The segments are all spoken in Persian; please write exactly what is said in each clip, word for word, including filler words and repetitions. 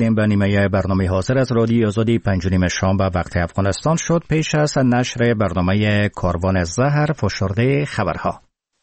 رسیدیم به نیمه برنامه حاضر از رادیو آزادی پنج و نیم شام به وقت افغانستان شد. پیش از نشر برنامه کاروان زهر فشرده خبرها.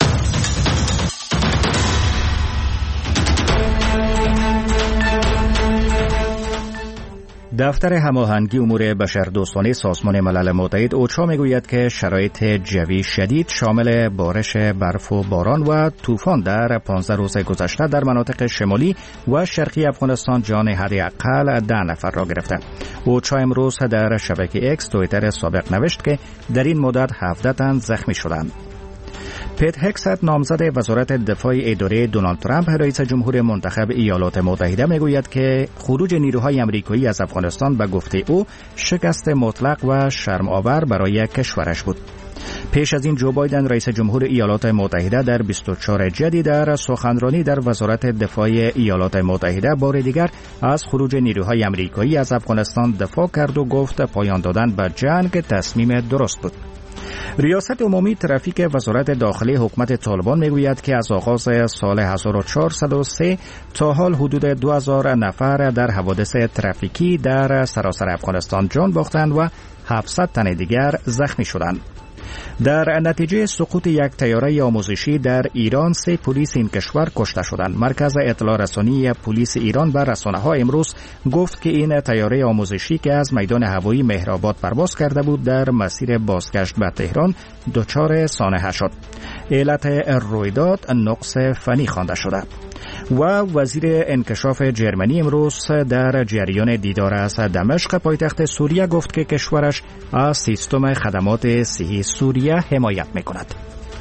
دفتر هماهنگی امور بشردوستانه سازمان ملل متحد اوچا میگوید که شرایط جوی شدید شامل بارش برف و باران و طوفان در پانزده روز گذشته در مناطق شمالی و شرقی افغانستان جان حداقل ده نفر را گرفته. اوچا امروز در شبکه اکس توییتر سابق نوشت که در این مدت هفده تن زخمی شدند. پیت هکست نامزد وزارت دفاع اداره دونالد ترامپ رئیس جمهور منتخب ایالات متحده میگوید که خروج نیروهای آمریکایی از افغانستان به گفته او شکست مطلق و شرم‌آور برای کشورش بود. پیش از این جو بایدن رئیس جمهور ایالات متحده در بیست و چهارم جدی در سخنرانی در وزارت دفاع ایالات متحده بار دیگر از خروج نیروهای آمریکایی از افغانستان دفاع کرد و گفت پایان دادن به جنگ تصمیم درست بود. ریاست عمومی ترافیک وزارت داخلی حکومت طالبان میگوید که از آغاز سال هزار و چهارصد و سه تا حال حدود دو هزار نفر در حوادث ترافیکی در سراسر افغانستان جان باختند و هفتصد تن دیگر زخمی شدند. در نتیجه سقوط یک طیاره آموزشی در ایران سه پلیس این کشور کشته شدند. مرکز اطلاع رسانی پلیس ایران به رسانه‌ها امروز گفت که این طیاره آموزشی که از میدان هوایی مهرآباد پرواز کرده بود در مسیر بازگشت به تهران دچار سانحه شد. علت رویداد نقص فنی خوانده شده. و وزیر انکشاف جرمنی امروز در جریان دیدار از دمشق پایتخت سوریه گفت که کشورش از سیستم خدمات صحی سوریه حمایت می‌کند.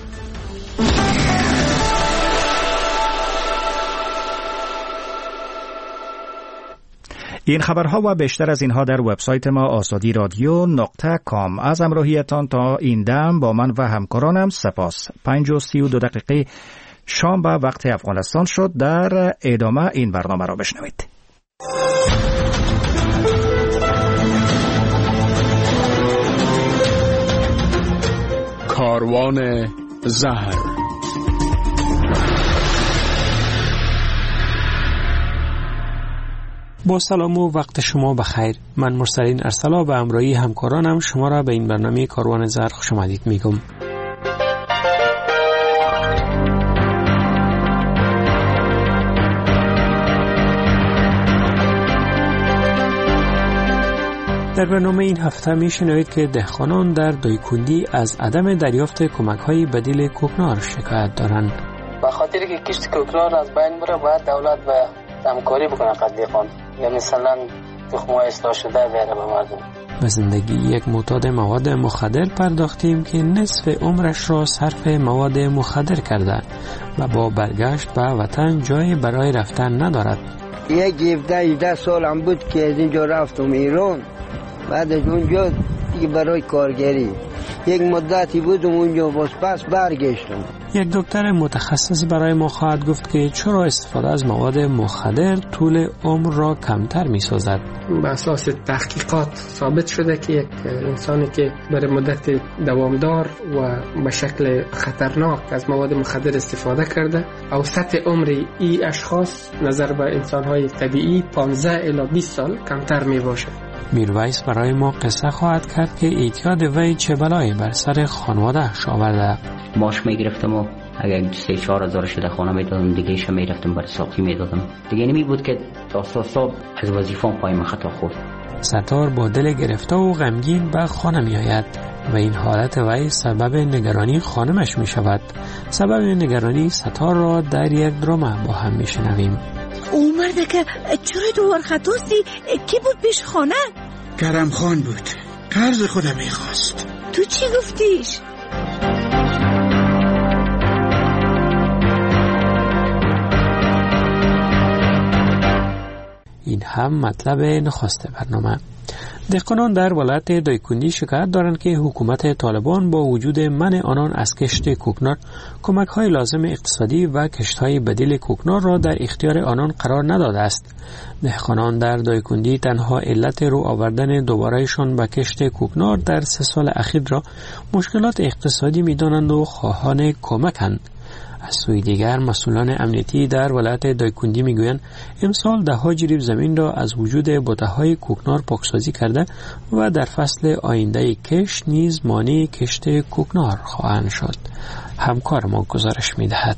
این خبرها و بیشتر از اینها در وبسایت ما آزادی رادیو نقطه کام. از همراهیتان تا این دم با من و همکارانم سپاس. پنج و سی و دو دقیقه شام به وقت افغانستان شد. در ادامه این برنامه را بشنوید. کاروان زهر. با سلام و وقت شما بخیر. من مرسلین ارسلا به همراهی همکارانم شما را به این برنامه کاروان زهر خوش آمدید میگم. در برنامه این هفته میشنوید که دهقانان در دایکنڈی از عدم دریافت کمک‌های بدیل کوکنار شکایت دارند. به خاطر که کشت کوکنار از بین بره باید دولت به همکاری بکنه قد دهقان، یا مثلا تخم‌های اصلاح شده بیاره به مردم. به زندگی یک معتاد مواد مخدر پرداختیم که نصف عمرش را صرف مواد مخدر کرده و با برگشت به وطن جای برای رفتن ندارد. یک هفده هجده سالم بود که از اینجا رفتم ایران. بعد از اونجا دیگه برای کارگری یک مدتی بودم اونجا، باز پس برگشتم. یک دکتر متخصص برای ما خواهد گفت که چرا استفاده از مواد مخدر طول عمر را کمتر می سازد. به اساس تحقیقات ثابت شده که یک انسانی که برای مدت دوامدار و به شکل خطرناک از مواد مخدر استفاده کرده، اوسط عمر این اشخاص نظر به انسان‌های طبیعی پانزده الی بیست سال کمتر می باشد. میرویس برای ما قصه خواهد کرد که اعتیاد وی چه بلایی بر سر خانواده آورده. ماش میگرفتم و اگر سه چهار هزار شده خانه میدادم، دیگه ایشا میرفتم برای ساقی میدادم. دیگه نمی بود که تا صبح از وظیفه‌ام پایم خطا خورد. ستار با دل گرفته و غمگین به خانه می آید و این حالت وی سبب نگرانی خانمش می شود. سبب نگرانی ستار را در یک درامه با هم می شنویم. او مرده که چرا دوار خطاستی؟ کی بود پیش خانه؟ کرم خان بود، قرض خودم میخواست. تو چی گفتیش؟ این هم مطلب نخست برنامه. دهقانان در ولایت دایکنڈی شکایت دارند که حکومت طالبان با وجود منع آنان از کشت کوکنار کمک‌های لازم اقتصادی و کشت‌های بدیل کوکنار را در اختیار آنان قرار نداده است. دهقانان در دایکنڈی تنها علت رو آوردن دوبارهشان به کشت کوکنار در سه سال اخیر را مشکلات اقتصادی می‌دانند و خواهان کمکند. از سوی دیگر مسئولان امنیتی در ولایت دایکندی میگویند امسال ده ها جریب زمین را از وجود بوته‌های کوکنار پاکسازی کرده و در فصل آینده کشت نیز مانع کشت کوکنار خواهند شد. همکار ما گزارش میدهد.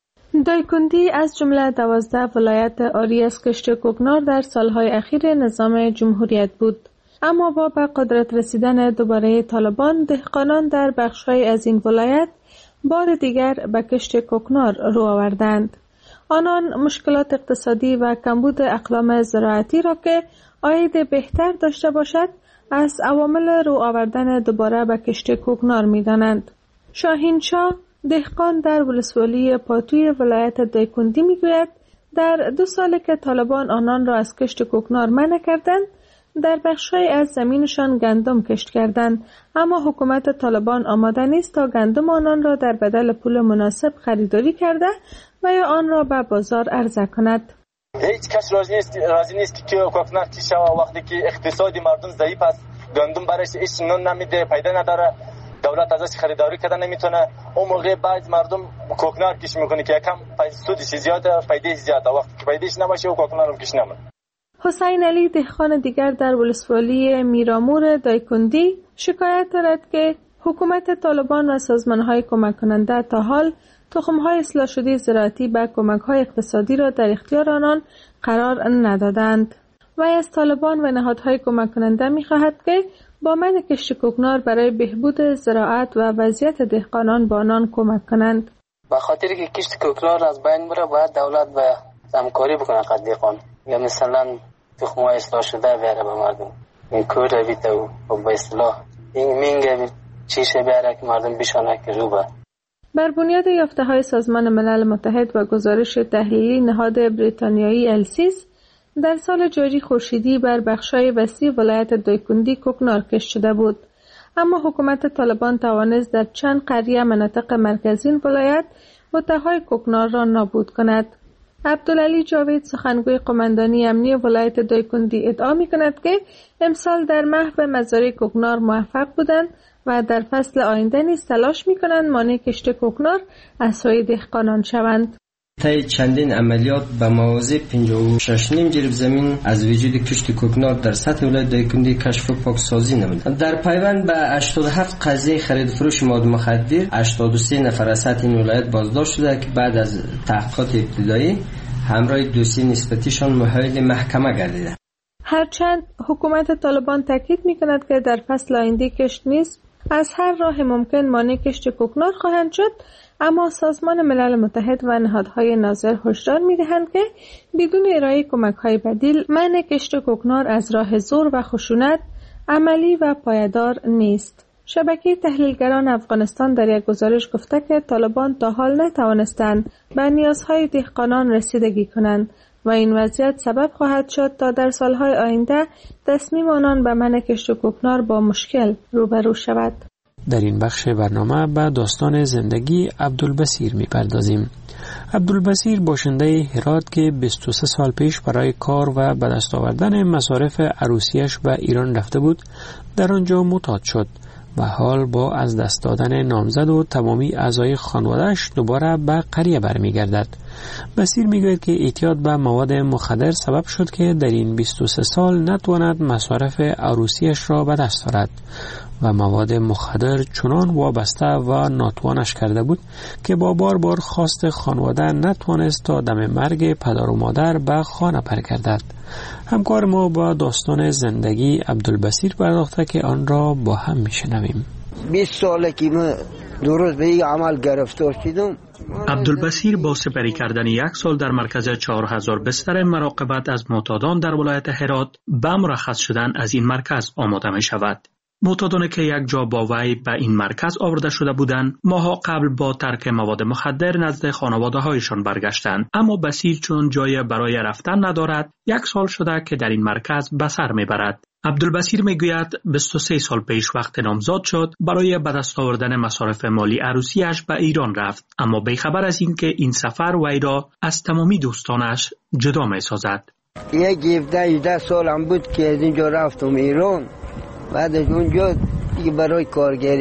دایکندی از جمله دوازده ولایت آری از کشت کوکنار در سالهای اخیر نظام جمهوریت بود. اما با به قدرت رسیدن دوباره طالبان، دهقانان در بخش‌های از این ولایت بار دیگر به کشت کوکنار رو آوردند. آنان مشکلات اقتصادی و کمبود اقلام زراعتی را که عاید بهتر داشته باشد از عوامل رو آوردن دوباره به کشت کوکنار می‌دانند. شاهین شاه، دهقان در ولسوالی پاتوی ولایت دایکندی میگوید در دو سال که طالبان آنان را از کشت کوکنار منع کردند، در بخش‌های از زمینشان گندم کشت کردند، اما حکومت طالبان آماده نیست تا گندم آنان را در بدل پول مناسب خریداری کرده و یا آن را به بازار عرضه کند. هیچ کس راضی نیست راضی نیست که کوکنار کشت شود وقتی که اقتصادی مردم ضعیف است، گندم برایش هیچ نون نمیده، پیدا نداره، دولت ازش خریداری کردن نمیتونه. اون موقع بعض مردم کوکنار کش میکنه که یکم سودش زیاده، فایدهش زیاده، وقتی که فایدهش نباشه او کوکنار هم کش نمیکنه. حسین علی، دهقان دیگر در ولسوالی میرامور دایکندی، شکایت دارد که حکومت طالبان و سازمان‌های کمک کننده تا حال تخم‌های اصلاح شده زراعتی به کمک‌های اقتصادی را در اختیار آنان قرار ندادند و از طالبان و نهادهای کمک کننده می‌خواهد که با منع کشت کوکنار برای بهبود زراعت و وضعیت دهقانان با آنان کمک کنند. به خاطر که کشت کوکنار از بین بره باید دولت به همکاری بکنه قد دهقان، یا مثلا تخم‌های اصلاح شده بیاره به مردم، این کور بیته و به اصلاح این مینگه چیشه بیاره که مردم بشانه که روبه. بر بنیاد یافته‌های سازمان ملل متحد و گزارش تحلیلی نهاد بریتانیایی السیس، در سال جاری خورشیدی بر بخشای وسیع ولایت دایکندی کوکنار کشت شده بود، اما حکومت طالبان توانست در چند قریه مناطق مرکزی ولایت بوته‌های کوکنار را نابود کند. عبدالعلی جاوید، سخنگوی قماندانی امنی ولایت دایکندی، ادعا می‌کند که امسال در محو مزارع کوکنار موفق بودند و در فصل آینده نیز تلاش می‌کنند مانع کشت کوکنار از سوی دهقانان شوند. طی چندین عملیات به مواضع پنجاه و شش و نیم جریب زمین از وجود کشت کوکنار در سطح ولایت دایکندی کشف و پاکسازی نمود. در پیوند به هشتاد و هفت قضیه خرید فروش مواد مخدر، هشتاد و سه نفر از سطح این ولایت بازداشت شده که بعد از تحقیقات ابتدایی همراه دوسیه نسبتیشان محول محکمه گردیده. هرچند حکومت طالبان تاکید می‌کند که در فصل آینده کشت نیز از هر راه ممکن مانع کشت کوکنار خواهند شد، اما سازمان ملل متحد و نهادهای ناظر هشدار می‌دهند که بدون ارائه کمک‌های بدیل منع کشت کوکنار از راه زور و خشونت عملی و پایدار نیست. شبکه تحلیلگران افغانستان در یک گزارش گفته که طالبان تا حال نتوانستند به نیازهای دهقانان رسیدگی کنند و این وضعیت سبب خواهد شد تا در سالهای آینده تصمیم آنان به منع کشت کوکنار با مشکل روبرو شود. در این بخش برنامه به داستان زندگی عبدالبصیر می‌پردازیم. عبدالبصیر باشنده هرات که بیست و سه سال پیش برای کار و به دست آوردن مصارف عروسیش به ایران رفته بود، در آنجا معتاد شد و حال با از دست دادن نامزد و تمامی اعضای خانواده‌اش دوباره به قریه برمیگردد. بصیر میگوید که اعتیاد به مواد مخدر سبب شد که در این بیست و سه سال نتواند مصارف عروسیش را به دست آورد و مواد مخدر چنان وابسته و ناتوانش کرده بود که با بار بار خواست خانواده نتوانست تا دم مرگ پدر و مادر به خانه برگردد. همکار ما با داستان زندگی عبدالبصیر پرداخته که آن را با هم میشنویم. بیست ساله که من درست به این عمل گرفتار شدم. عبدالبصیر با سپری کردن یک سال در مرکز چهار هزار بستر مراقبت از معتادان در ولایت هرات به مرخص شدن از این مرکز آماده می شود. معتادانی که یک جا با وی به این مرکز آورده شده بودند ماها قبل با ترک مواد مخدر نزد خانواده هایشان برگشتند، اما بصیر چون جای برای رفتن ندارد یک سال شده که در این مرکز به سر میبرد. عبدالبصیر میگوید بیست و سه سال پیش وقت نامزاد شد برای به دست آوردن مصارف مالی عروسیش به ایران رفت، اما بیخبر از این که این سفر وی را از تمامی دوستانش جدا می سازد. یک هفده هجده سالم بود که از اینجا رفتم ایران، بعد از اونجا دیگه برای کارگری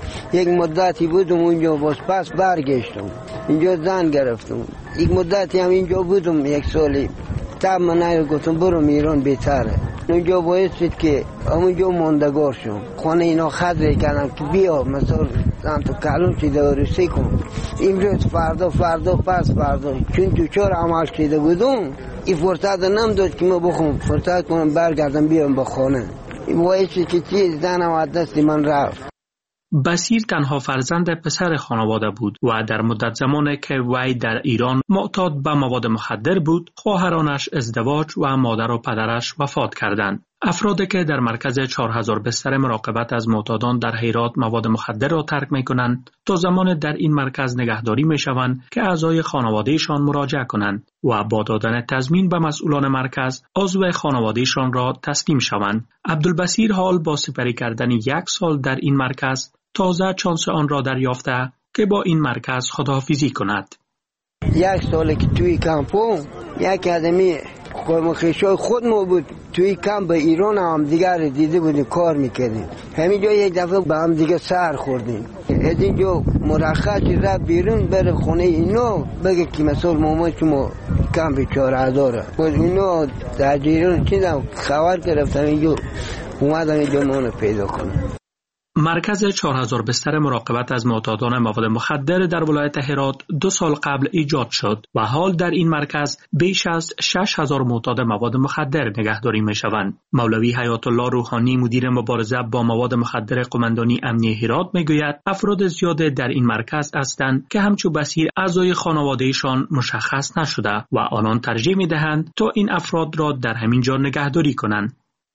یک مدتی بودم اونجا، باز پس برگشتم اینجا زن گرفتم. یک مدتی هم اینجا بودم یک سالی، تب من نگه گفتم برو ایران بهتره. اونجا باید شد که همونجا ماندگار شم. خانه اینا خدره کردم که بیا مثلا زن تو کلون چیده و رسی کن. امروز فردا فردا پس فردا چون تو چهار عمل شده بودم این فرصت نمیداد که ما بخوام فرصت کنم برگردم بیام با خانه. این باید شد که چیز زنم از دست من رفت. بصیر تنها فرزند پسر خانواده بود و در مدت زمانی که وی در ایران معتاد به مواد مخدر بود، خواهرانش ازدواج و مادر و پدرش وفات کردند. افرادی که در مرکز چهار هزار بستر مراقبت از معتادان در هرات مواد مخدر را ترک می کنند تا زمان در این مرکز نگهداری می شوند که اعضای خانوادهشان مراجعه کنند و با دادن تضمین به مسئولان مرکز عضو خانوادهشان را تسلیم شوند. عبدالبصیر حال با سپری کردن یک سال در این مرکز تازه چانس آن را دریافته که با این مرکز خداحافظی کند. یک سالی که توی کمپون یک آدمی خودمخیشای خود ما بود توی کمپ ایران هم دیگر دیده بودیم کار میکردیم. همینجا یک دفعه به هم دیگه سر خوردیم. از اینجا مرخصی رفت بیرون بره خونه اینو بگه که مثلا مامان شما کمپ چهار هزاره باز اینو در ایران چیدم خبر گرفتم اینجا اومدم اینجا منو پیدا کنم. مرکز چهار هزار بستر مراقبت از معتادان مواد مخدر در ولایت هرات دو سال قبل ایجاد شد و حال در این مرکز بیش از شش هزار معتاد مواد مخدر نگهداری می شوند. مولوی حیات الله روحانی مدیر مبارزه با مواد مخدر قماندانی امنیه هرات می گوید افراد زیاده در این مرکز هستند که همچون بصیر اعضای خانوادهشان مشخص نشده و آنان ترجیح می دهند تا این افراد را در همین جا نگهداری کنند.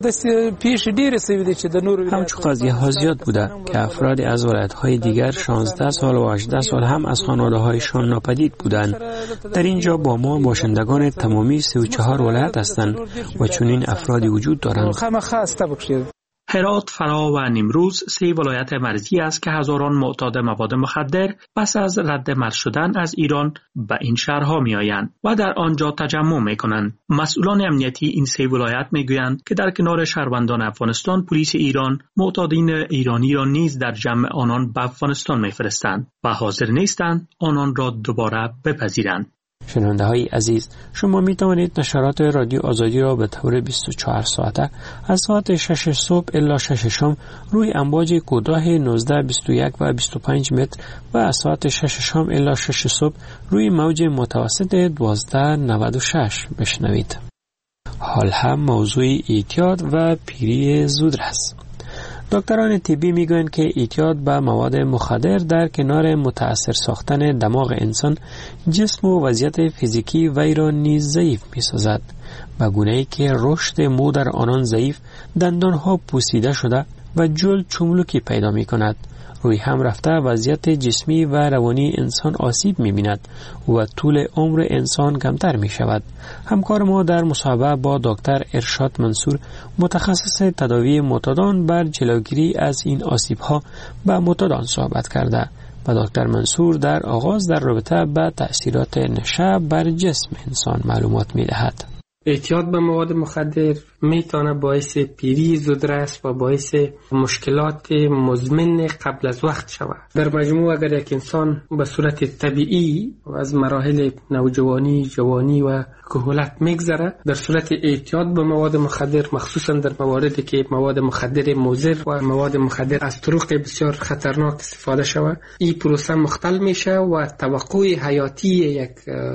همچون قضیه ها زیاد بوده که افرادی از ولایت‌های دیگر شانزده سال و هجده سال هم از خانواده‌هایشان ناپدید بودند. در اینجا با ما باشندگان تمامی سی و چهار ولایت هستند و چنین افرادی وجود دارند. هرات، فرا و نیمروز سه ولایت مرزی است که هزاران معتاد مواد مخدر پس از رد مرز شدن از ایران به این شهرها می آیند و در آنجا تجمع می کنند. مسئولان امنیتی این سه ولایت می گویند که در کنار شهروندان افغانستان پلیس ایران معتادین ایرانی را نیز در جمع آنان به افغانستان می فرستند و حاضر نیستند آنان را دوباره بپذیرند. شنونده های عزیز، شما می توانید نشرات رادیو آزادی را به طور بیست و چهار ساعته از ساعت شش صبح الی شش شام روی امواج کوتاه نوزده بیست و یک و بیست و پنج متر و از ساعت شش شام الی شش صبح روی موج متوسط دوازده نود و شش بشنوید. حال هم موضوع اعتیاد و پیری زودرس. دکتران طبی میگویند که اعتیاد به مواد مخدر در کنار متاثر ساختن دماغ انسان، جسم و وضعیت فیزیکی وی را نیز ضعیف می‌سازد، به گونه‌ای که رشد مو در آنان ضعیف، دندانها پوسیده شده و جلد چملکی پیدا می‌کند. روی هم رفته وضعیت جسمی و روانی انسان آسیب می‌بیند و طول عمر انسان کمتر می‌شود. همکار ما در مصاحبه با دکتر ارشاد منصور، متخصص تداوی معتادان، بر جلوگیری از این آسیب‌ها به معتادان صحبت کرده و دکتر منصور در آغاز در رابطه با تأثیرات نشه بر جسم انسان معلومات می‌دهد. اعتیاد به مواد مخدر میتونه باعث پیری زودرس و باعث مشکلات مزمن قبل از وقت شود. در مجموع اگر یک انسان به صورت طبیعی و از مراحل نوجوانی، جوانی و کهولت میگذره، در صورت اعتیاد به مواد مخدر، مخصوصا در مواردی که مواد مخدر مضر و مواد مخدر از طرق بسیار خطرناک استفاده شود، این پروسه مختل میشه و توقع حیاتی یک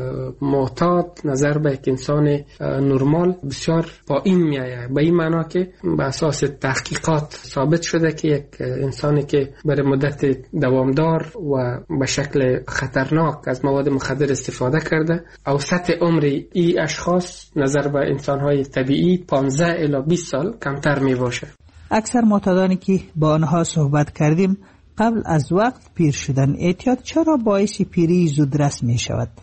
معتاد نظر به یک انسان نرمال بسیار پایین میآید. به این معنا که به اساس تحقیقات ثابت شده که یک انسانی که برای مدت دوامدار و به شکل خطرناک از مواد مخدر استفاده کرده، اوسط عمر این اشخاص نظر به انسان‌های طبیعی پانزده الی بیست سال کمتر می باشه. اکثر معتادانی که با آنها صحبت کردیم قبل از وقت پیر شدن. اعتیاد چرا باعث پیری زودرس می شود؟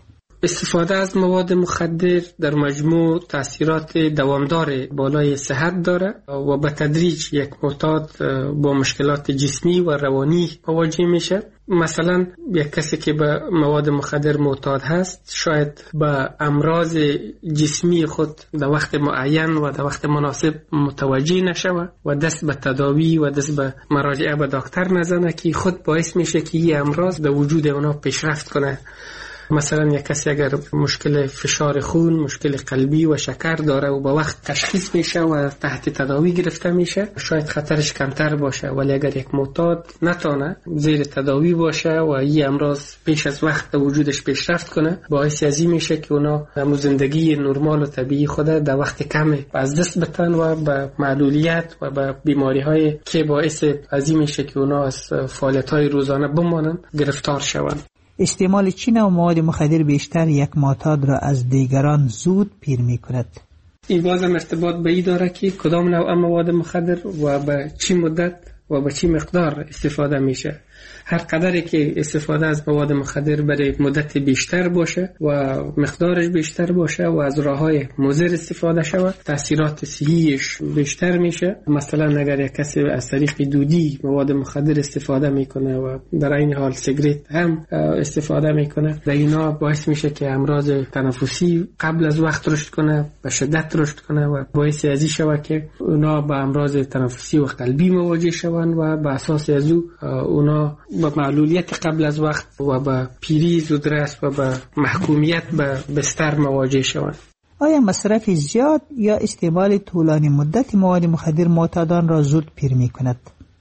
استفاده از مواد مخدر در مجموع تاثیرات دوامدار بالای صحت داره و به تدریج یک معتاد با مشکلات جسمی و روانی مواجه میشه. مثلا یک کسی که به مواد مخدر معتاد هست شاید به امراض جسمی خود در وقت معین و در وقت مناسب متوجه نشود و دست به تداوی و دست به مراجعه به دکتر نزنه که خود باعث میشه که این امراض در وجود اونا پیشرفت کنه. مثلا یک کسی اگر مشکل فشار خون، مشکل قلبی و شکر داره و با وقت تشخیص میشه و تحت تداوی گرفته میشه شاید خطرش کمتر باشه، ولی اگر یک معتاد نتونه زیر تداوی باشه و این امراض پیش از وقت وجودش پیشرفت کنه باعث ازی میشه که اونا همون زندگی نرمال و طبیعی خود در وقت کم از دست بتن و به معلولیت و به بیماری های که باعث ازی میشه که اونا از فعالیت های روزانه بمانن گرفتار شوند. استعمال چه نوع مواد مخدر بیشتر یک معتاد را از دیگران زود پیر می کند؟ این بازم ارتباط به این داره که کدام نوع مواد مخدر و به چی مدت و به چی مقدار استفاده میشه. هر قدری که استفاده از مواد مخدر برای مدت بیشتر باشه و مقدارش بیشتر باشه و از راههای مضر استفاده شود تاثیرات صحیش بیشتر میشه. مثلا اگر یک کسی از طریق دودی مواد مخدر استفاده میکنه و در این حال سیگرت هم استفاده میکنه، در اینا باعث میشه که امراض تنفسی قبل از وقت رشد کنه، به شدت رشد کنه و باعث ازی شود که اونا با امراض تنفسی و قلبی مواجه شوند و به اساس از او اونا با معلولیت قبل از وقت و با پیری زودرس و با محکومیت به بستر مواجه شوند. آیا مصرف زیاد یا استعمال طولانی مدت مواد مخدر معتادان را زود پیر می کند؟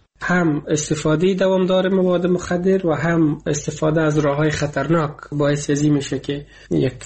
هم استفاده دوامدار مواد مخدر و هم استفاده از راههای خطرناک باعث ازی میشه که یک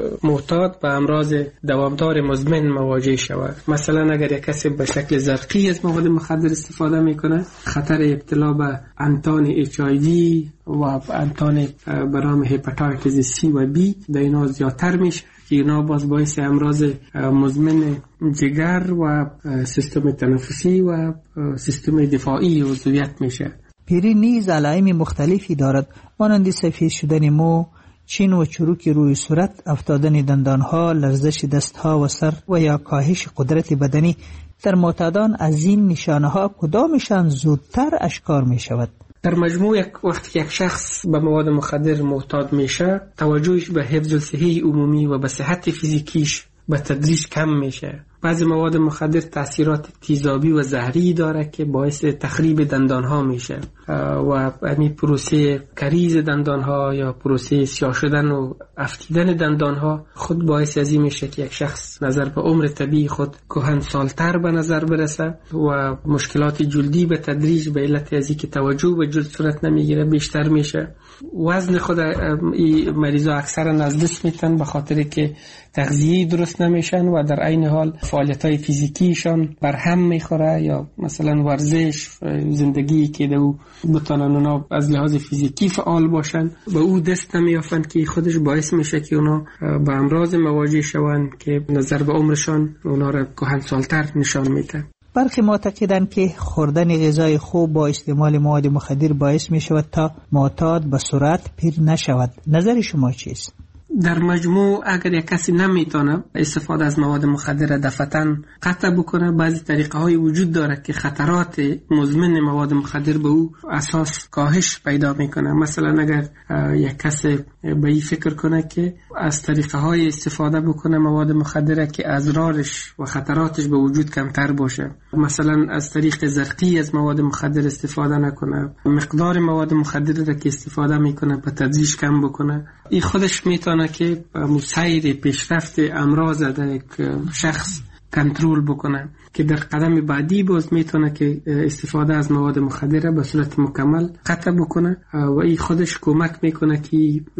معتاد به امراض دوامدار مزمن مواجه شود. مثلا اگر یک کسی به شکل زرقی از مواد مخدر استفاده میکنه خطر ابتلا به انتان اچ آی وی و انتان برام هپاتایتیس سی و بی در اینا زیادتر میشه که اینا باز باعث امراض مزمن جگر و سیستم تنفسی و سیستم دفاعی عضویت میشه. پیری نیز علائم مختلفی دارد مانند سفید شدن مو، چین و چروک روی صورت، افتادن دندانها، لرزش دستها و سر و یا کاهش قدرت بدنی. در معتادان از این نشانه‌ها کدامشان زودتر اشکار می شود؟ در مجموع یک وقتی یک شخص به مواد مخدر معتاد میشه توجهش به حفظ الصحه عمومی و به صحت فیزیکیش به تدریج کم میشه. بعضی مواد مخدر تاثیرات تیزابی و زهری داره که باعث تخریب دندانها میشه و همین پروسه کریز دندانها یا پروسه سیاه شدن و افتیدن دندانها خود باعث ازی میشه که یک شخص نظر به عمر طبیعی خود کهنسالتر به نظر برسه و مشکلات جلدی به تدریج به علت ازی که توجه به جلد صورت نمیگیره بیشتر میشه. وزن خود این مریضا اکثرا از دست میتن به خاطر که تغذیه درست نمیشن و در عین حال فعالیت‌های فیزیکیشان بر هم میخوره یا مثلا ورزش زندگی که دو بتونن اونا از لحاظ فیزیکی فعال باشن به او دست نمیافن که خودش باعث میشه که اونا به امراض مواجه شوند که نظر به عمرشان اونا را کهنسالتر نشان میده. برخی معتقدند که خوردن غذای خوب با استعمال مواد مخدر باعث می شود تا معتاد به سرعت پیر نشود. نظر شما چیست؟ در مجموع اگر یک کسی نمیتونه استفاده از مواد مخدر دفعتاً قطع بکنه، بعضی طریقه های وجود داره که خطرات مزمن مواد مخدر به او اساس کاهش پیدا میکنه. مثلا اگر یک کسی به این فکر کنه که از طریقه های استفاده بکنه مواد مخدر که اضرارش و خطراتش به وجود کمتر باشه، مثلا از طریق زرقی از مواد مخدر استفاده نکنه، مقدار مواد مخدر را که استفاده میکنه به تدریج کم بکنه، این خودش میتونه که مسیر پیشرفت امراض در یک شخص کنترل بکنه که در قدم بعدی باز میتونه که استفاده از مواد مخدر به صورت مکمل قطع بکنه و این خودش کمک میکنه که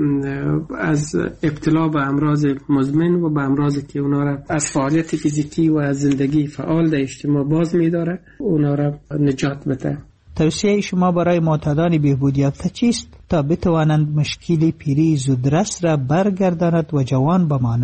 از ابتلا به امراض مزمن و به امراضی که اونا را از فعالیت فیزیکی و از زندگی فعال در اجتماع باز میداره اونا را نجات بده. توصیه شما برای معتادان بهبود یافته چیست تا بتوانند مشکل پیری زودرس را برگرداند و جوان بمانند؟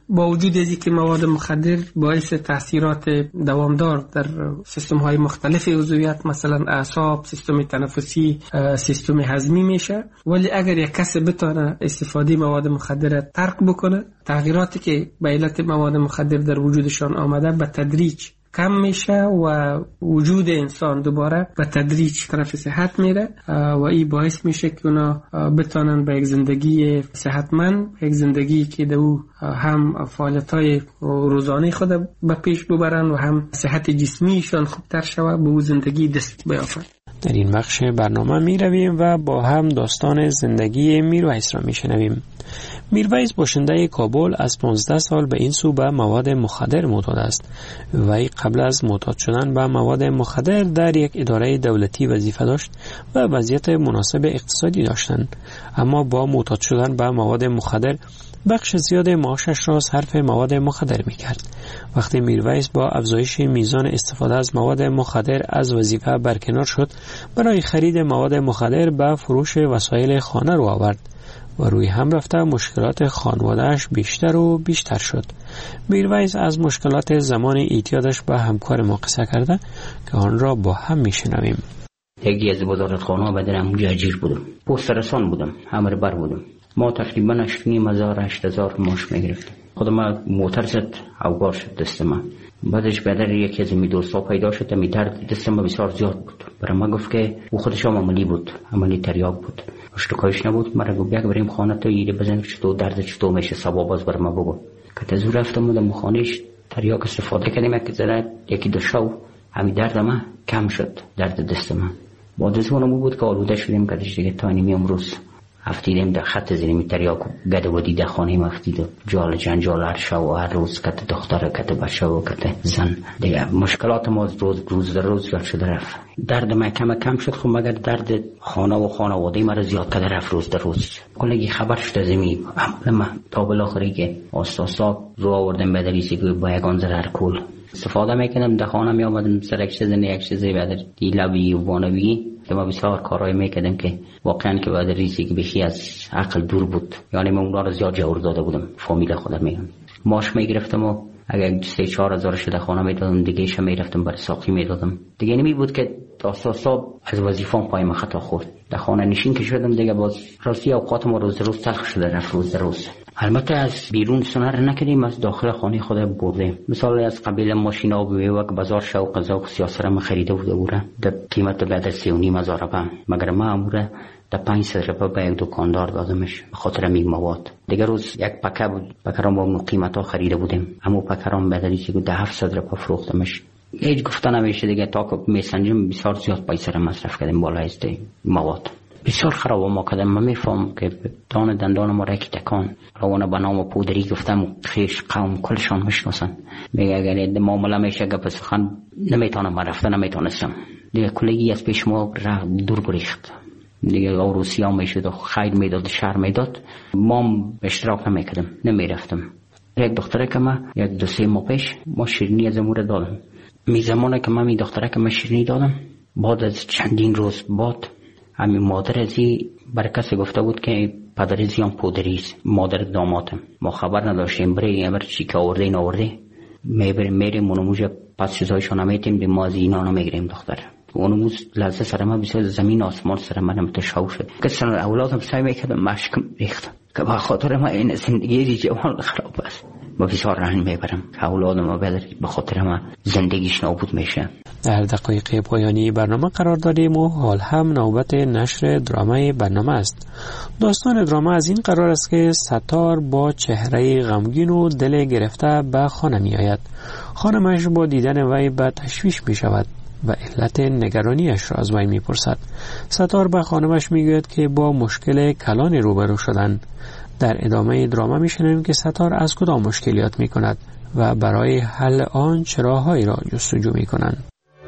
با وجود از اینکه مواد مخدر باعث تاثیرات دوامدار در سیستم های مختلف عضویت مثلا اعصاب، سیستم تنفسی، سیستم هضمی میشه، ولی اگر یک کس بتونه استفاده مواد مخدر ترک بکنه، تغییراتی که به علت مواد مخدر در وجودشان آمده به تدریج کم میشه و وجود انسان دوباره به تدریج طرف صحت میره و این باعث میشه که اونا بتونن به یک زندگی صحتمند، یک زندگی که دو هم فعالیت‌های روزانه خود به پیش ببرن و هم صحت جسمیشان خوبتر شود، به اون زندگی دست بیافن. در این بخش برنامه می رویم و با هم داستان زندگی میرویس را می شنویم. میرویس باشنده کابل از پانزده سال به این سو به مواد مخدر معتاد است. وی قبل از معتاد شدن به مواد مخدر در یک اداره دولتی وظیفه داشت و وضعیت مناسب اقتصادی داشتند، اما با معتاد شدن به مواد مخدر بخش زیاد معاشش را صرف مواد مخدر می کرد. وقتی میرویس با افزایش میزان استفاده از مواد مخدر از وظیفه برکنار شد، برای خرید مواد مخدر به فروش وسایل خانه رو آورد و روی هم رفته مشکلات خانواده‌اش بیشتر و بیشتر شد. میرویس از مشکلات زمان اعتیادش به همکار ما قصه کرده که آن را با هم میشنویم. یکی از وزارتخانه‌ها بدن همونجا اجیر بودم، پست رسان بودم، امر بر بودم. ما تقریبا هشتیم هزار هشت هزار ماش میگرفتیم. خودم موتر زد اوگار شد دست من. بعدش بدر یکی از می دوستا پیدا شد، می درد دست من بسیار زیاد بود. برای ما گفت که او خودش هم عملی بود، عملی تریاک بود، اشتکایش نبود. مرا گفت یک بریم خانه تو ایده بزن چطور درد چطور میشه، سبا باز برای ما بگو. که تزور رفتم بودم خانهش تریاک استفاده کردیم، یک زده یکی دو شو همین درد من کم شد، درد دست من. بعد از اون بود که آلوده شدیم که دیگه تا نیم امروز افتیدیم در خط زیرمی تریاک گده و دیده خانه ما افتید جال جنجال هر شب و هر روز کت دختر کت بچه و کت زن دیگه مشکلات ما روز روز در روز زیاد شده رفت. درد ما کم کم شد، خب مگر درد خانه و خانواده ما زیاد کده رفت روز در روز. کلگی خبر شده زمین ما تا بالاخره که آستاسا رو آوردم به دریسی که با یکان زرر کل استفاده میکنم. در خانه می آمدم سر یک چیز نه یک چیزی بدر دیلوی و وانوی که ما بسیار کارهای میکردم که واقعا که بعد ریزی که بخی از عقل دور بود، یعنی من اونا رو زیاد جور داده بودم. فامیل خودم میگم ماش میگرفتم و اگر سه چهار هزار شده خانه میدادم دیگه ایش میرفتم برای ساقی میدادم. دیگه نمی بود که اساسا از وظیفه‌ام پای من خطا خورد. در خانه نشین که شدم دیگه باز راستی اوقات ما روز روز تلخ شده رفت روز روز. البته از بیرون سنر نکردیم، از داخل خانه خود بردیم. مثلا از قبیل ماشینا و وقت بازار شوق ذوق سیاست ما خریده بوده بوده در قیمت بعد از سی و نیم هزار روپیه، مگر ما اموره در پنج صد روپیه به یک دکاندار دادمش به خاطر میگ مواد. دیگه روز یک پکه بود، پکرام با اون قیمتا خریده بودیم، اما پکرام بدلی که ده هفتصد روپیه فروختمش. هیچ گفتن نمیشه دیگه، تا که میسنجم بسیار زیاد پیسه را مصرف کردیم بالا از مواد. بسیار خراب ما کردم. من میفهم که دان دندان ما را که تکان روانه به نام پودری گفتم خیش قوم کلشان میشناسن. میگه اگر معامله میشه گپ سخن نمیتونم من رفته نمیتونستم دیگه. کلگی از پیش ما را دور گریخت دیگه. روسی ها میشد و خیر میداد شهر میداد، ما اشتراک نمیکردم نمیرفتم. یک دختره که ما یک دو سه ماه پیش ما شیرینی از امور دادم. می زمانه که من می دختره که ما شیرینی دادم، بعد از چندین روز بعد همین مادر ازی برای کسی گفته بود که پدر زیان پودریست، مادر دامادم. ما خبر نداشتیم، برای امر چی که آورده این آورده میبریم میریم اونموز پس چیزایشان نمیتیم به ما از اینا نمیگریم دختر. اونموز لحظه سر ما بسید زمین آسمان سر من متشاو شد که سر اولادم سعی میکردم مشکم ریختم که با خاطر ما این زندگی جوان خراب است. با بسیار رنج میبرم که اولادم ما بدر به خاطر ما زندگیش نابود میشه. در دقایق پایانی برنامه قرار داریم و حال هم نوبت نشر درامای برنامه است. داستان دراما از این قرار است که ستار با چهره غمگین و دل گرفته به خانه می آید. خانمش با دیدن وی به تشویش می شود و علت نگرانیش را از وی می پرسد. ستار به خانمش می گوید که با مشکل کلان روبرو شدن. در ادامه دراما می شنویم که ستار از کدام مشکلیات می کند و برای حل آن چه راههایی را جستجو می کنند.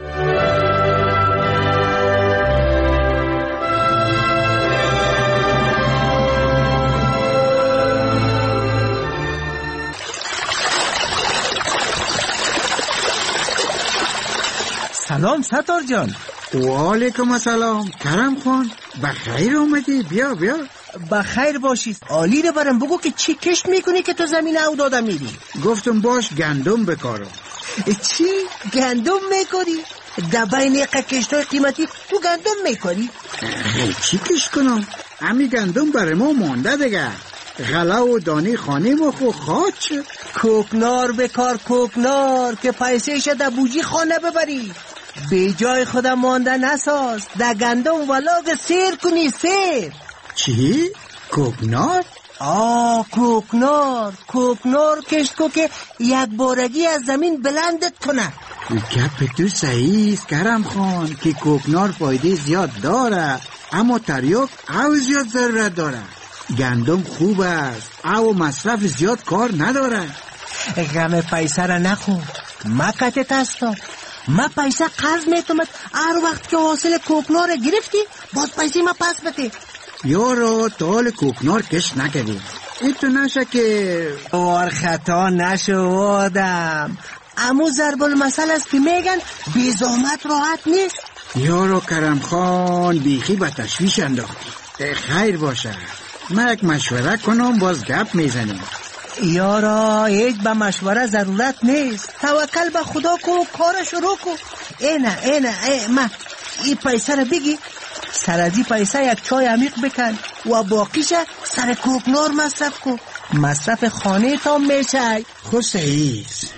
سلام ستار جان. و علیکم السلام کرم خان، بخیر آمدی. بیا بیا بخیر باشی. عالی رو برم بگو که چی کشت میکنی که تو زمین او داده میری؟ گفتم باش گندم بکارم. چی؟ گندم میکاری؟ در بین کشتای قیمتی تو گندم میکاری؟ چی کشت کنم؟ همی گندم برای ما مانده دیگه. غله و دانی خانه ما خو خاچ. کوکنار بکار، کوکنار که پیسه شد در بوجی خانه ببری. به جای خودم مانده نساز. در گندم ولاگ سیر کنی، سیر. چی؟ کوکنار؟ آه کوکنار. کوکنار کشت کو که یک بارگی از زمین بلندت کنه. گپ تو صحیح است کرم خان که کوکنار فایده زیاد داره، اما تریاک او زیاد ضرورت داره. گندم خوب است، او مصرف زیاد کار نداره. غم پیسه را نخور، ما کتت هستم. ما پیسه قرض میتومد، هر وقت که حاصل کوکنار گرفتی باز پیسه ما پس بده. یارو تال کوکنار کش نکردی، این تو نشه که اور خطا نشو آدم. امو ضرب المثل است که میگن بی زحمت راحت نیست. یارو کرم خان بیخی به تشویش انداختی. خیر باشه، من یک مشوره کنم باز گپ میزنیم. یارا هیچ به مشوره ضرورت نیست. توکل به خدا کو و کار شروع کو. اینه اینه ای ما این پیسه رو بگی، سر از این پیسه یک چای عمیق بکن و باقیش سر کوکنار مصرف کو. مصرف خانه تا میشه. خود صحیح است.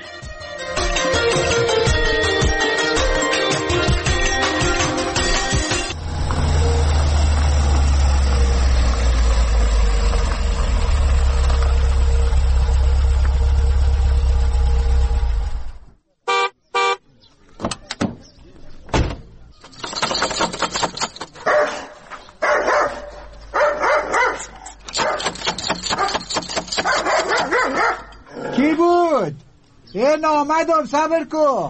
کی بود؟ این آمدم، صبر کو.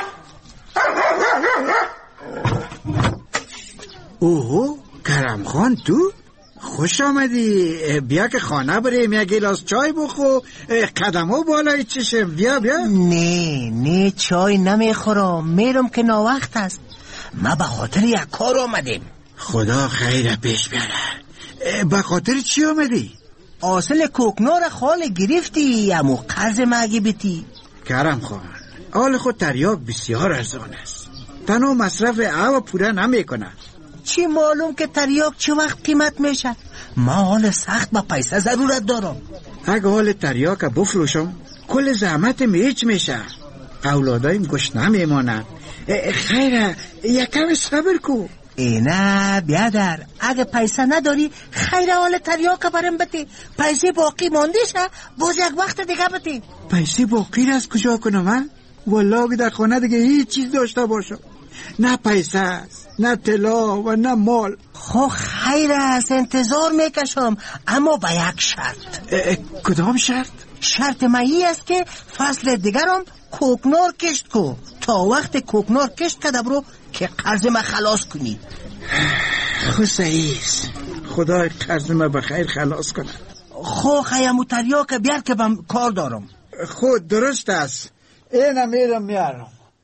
اوه کرم خان تو؟ خوش آمدی. بیا که خانه بریم یک گلاس چای بخو. قدمو بالای چشم. بیا بیا. نه نه چای نمیخورم، میرم که ناوقت است. ما به خاطر یک کار آمدیم. خدا خیر پیش بیاره. به خاطر چی آمدی؟ حاصل کوکنار خال گرفتی، امو قرض مگی بیتی؟ کرم خان حال خود تریاک بسیار ارزان است، تنها مصرف او پوره نمی کنه. چی معلوم که تریاک چه وقت قیمت میشه؟ ما حال سخت با پیسه ضرورت دارم. اگه حال تریاک بفروشم کل زحمت میچ میشه، اولادایم گوش نمیمانند. خیره یکم صبر کو. اینه بیادر، اگه پیسه نداری خیر حال تریاک برم بده. پیسه باقی مانده شه باز یک وقت دیگه بده. پیسه باقی را از کجا کنم من؟ والله در خانه دیگه هیچ چیز داشته باشم، نه پیسه است نه طلا و نه مال. خو خیر است، انتظار میکشم، اما با یک شرط. کدام شرط؟ شرط مایی است که فصل دیگرم کوکنار کشت کو. تا وقت کوکنار کشت کده برو که قرض ما خلاص کنی. خو صحیح است، خدا قرض ما بخیر خلاص کنه. خو خیمو تریاک بیار که بم کار دارم. خود درست است، اینم میرم میارم.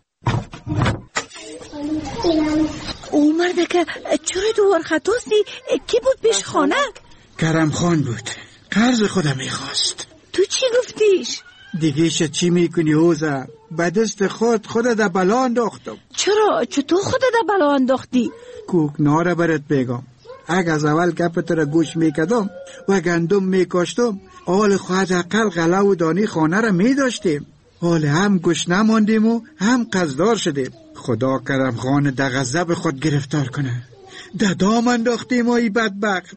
او مرده که چرا دوار خطاستی؟ کی بود پیش خانه؟ کرم خان بود، قرض خودم میخواست. تو چی گفتیش؟ دیگه شد چی میکنی حوزه؟ به دست خود خود در بلا انداختم. چرا؟ چطور خود در بلا انداختی؟ کوکنار برات بگم، اگه از اول گپت را گوش میکدم و گندم میکاشتم حال خواهد اقل غله و دانی خانه را میداشتیم. حال هم گوش نماندیم و هم قصدار شدیم. خدا کرم خان در غضب خود گرفتار کنه. در دام انداختیم و ای بدبخت.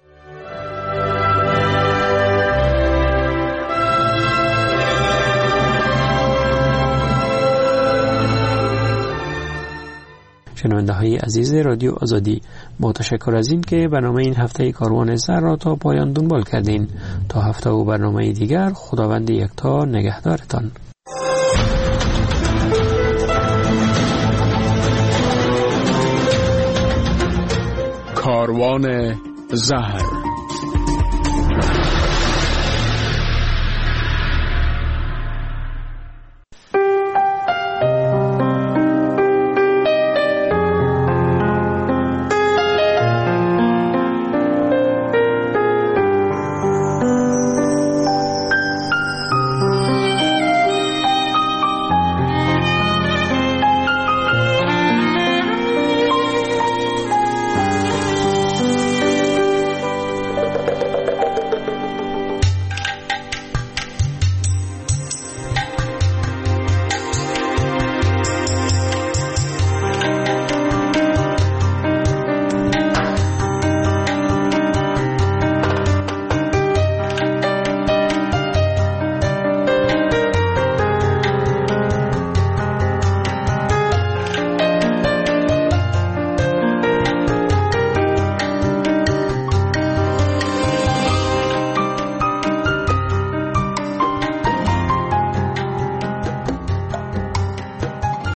شنونده های عزیز رادیو آزادی، با تشکر از این که برنامه این هفته کاروان زر را تا پایان دنبال کردین. تا هفته و برنامه دیگر، خداوند یکتا نگهدارتان. کاروان زهر.